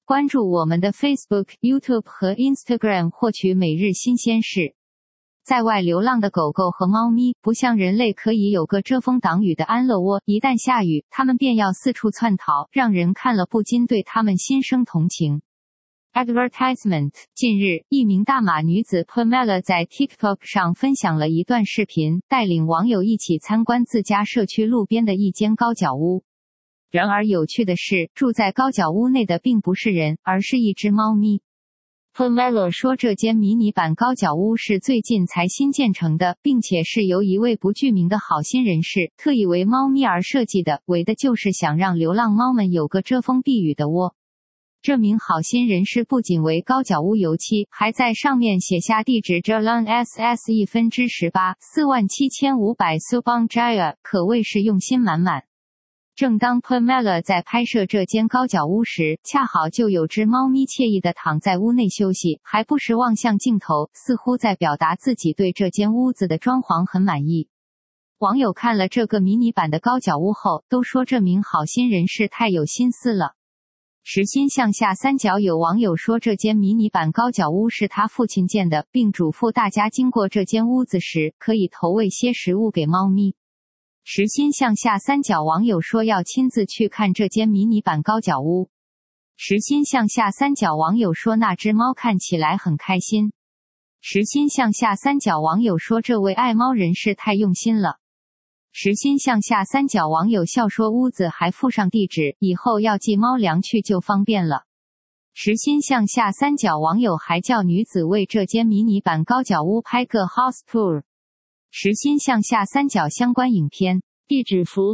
关注我们的 Facebook、YouTube 和 Instagram 获取每日新鲜事。在外流浪的狗狗和猫咪不像人类可以有个遮风挡雨的安乐窝，一旦下雨，它们便要四处窜逃，让人看了不禁对它们心生同情。Advertisement。 近日，一名大马女子 Pamela 在 TikTok 上分享了一段视频，带领网友一起参观自家社区路边的一间高脚屋。然而有趣的是，住在高脚屋内的并不是人，而是一只猫咪。Pamela 说这间迷你版高脚屋是最近才新建成的，并且是由一位不具名的好心人士特意为猫咪而设计的，为的就是想让流浪猫们有个遮风避雨的窝。这名好心人士不仅为高脚屋油漆，还在上面写下地址 Jalan SS1/18 47500 Subang Jaya， 可谓是用心满满。正当 Pamela 在拍摄这间高脚屋时，恰好就有只猫咪惬意地躺在屋内休息，还不时望向镜头，似乎在表达自己对这间屋子的装潢很满意。网友看了这个迷你版的高脚屋后，都说这名好心人士太有心思了。时心向下三角有网友说这间迷你版高脚屋是他父亲建的，并嘱咐大家经过这间屋子时可以投喂些食物给猫咪。时心向下三角网友说要亲自去看这间迷你版高脚屋。时心向下三角网友说那只猫看起来很开心。时心向下三角网友说这位爱猫人士太用心了。时心向下三角网友笑说屋子还附上地址，以后要寄猫粮去就方便了。时心向下三角网友还叫女子为这间迷你版高脚屋拍个 house tour。时心向下三角相关影片地址符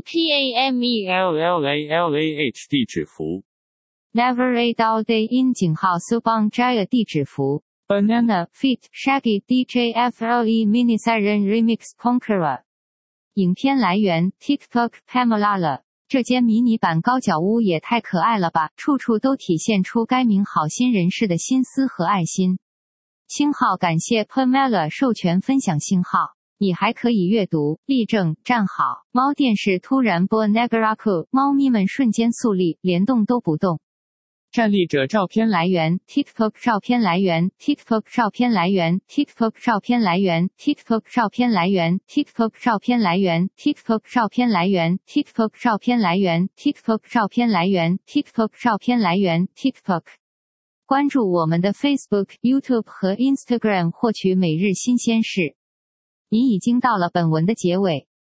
PAMELLALAH 地址符 Never Ate All Day in 井号 Subang Jaya 地址符 Banana Feet Shaggy DJFLE Mini Siren Remix Ponkera。影片来源 TikTok Pamela 了。这间迷你版高脚屋也太可爱了吧，处处都体现出该名好心人士的心思和爱心。星号感谢 Pamela 授权分享星号。你还可以阅读立正站好。猫电视突然播 Negaraku， 猫咪们瞬间肃立，连动都不动。站立者照片来源 TikTok 照片来源 TikTok 照片来源 TikTok 照片来源 TikTok 照片来源 TikTok 照片来源 TikTok 照片来源 TikTok 照片来源 TikTok 照片来源 TikTok 照片来源 TikTok。 关注我们的 Facebook、YouTube 和 Instagram 获取每日新鲜事。您已经到了本文的结尾。